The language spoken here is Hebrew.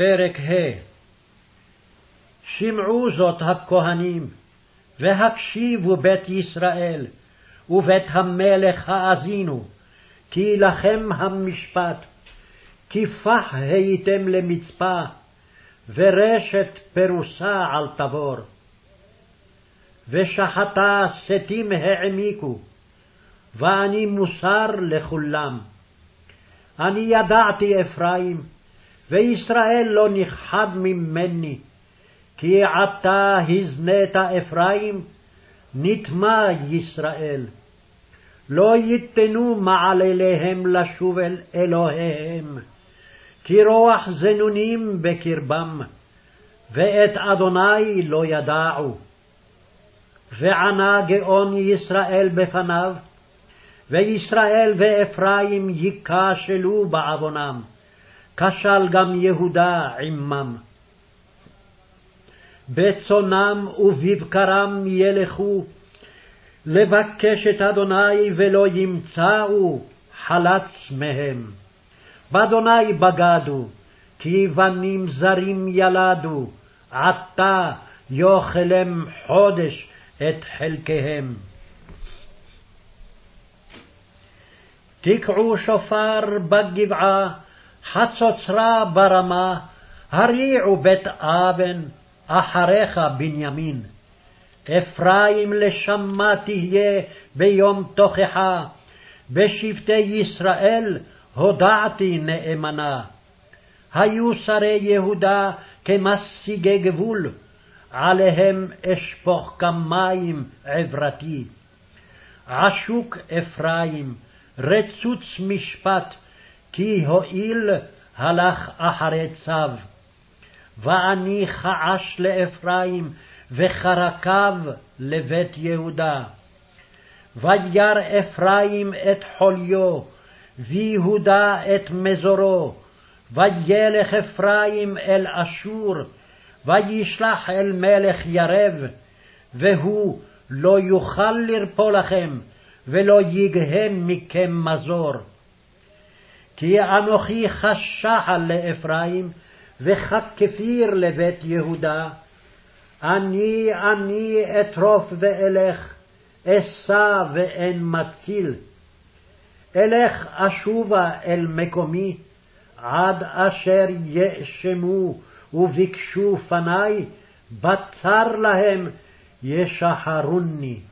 פרק ה'. שמעו זאת הכהנים, והקשיבו בית ישראל, ובית המלך האזינו, כי לכם המשפט, כי פח הייתם למצפה, ורשת פרוסה על תבור. ושחטה שתים העמיקו, ואני מוסר לכולם. אני ידעתי אפרים, וישראל לא נכחד ממני, כי עתה הזנית אפרים, נטמע ישראל. לא ייתנו מעלליהם לשוב אל אלוהיהם, כי רוח זנונים בקרבם, ואת אדוני לא ידעו. וענה גאון ישראל בפניו, וישראל ואפרים ייכשלו בעוונם, כשל גם יהודה עמם. בצונם ובבקרם ילכו, לבקש את אדוני ולא ימצאו חלץ מהם. באדוני בגדו, כי בנים זרים ילדו, עתה יאכלם חודש את חלקיהם. תקעו שופר בגבעה, חצוצרה ברמה, הריעו בית אבן, אחריך בנימין. אפרים לשמה תהיה ביום תוכחה, בשבטי ישראל הודעתי נאמנה. היו שרי יהודה כמשיגי גבול, עליהם אשפוך כמים עברתי. עשוק אפרים, רצוץ משפט, כי הואיל הלך אחרי צו. ואני חעש לאפרים, וחרקיו לבית יהודה. וירא אפרים את חוליו, ויהודה את מזורו. וילך אפרים אל אשור, וישלח אל מלך ירב, והוא לא יוכל לרפוא לכם, ולא יגהם מכם מזור. כי אנוכי חשחל לאפרים, וככפיר לבית יהודה. אני אטרוף ואלך, אשא ואין מציל. אלך אשובה אל מקומי, עד אשר יאשמו וביקשו פני, בצר להם ישחרוני.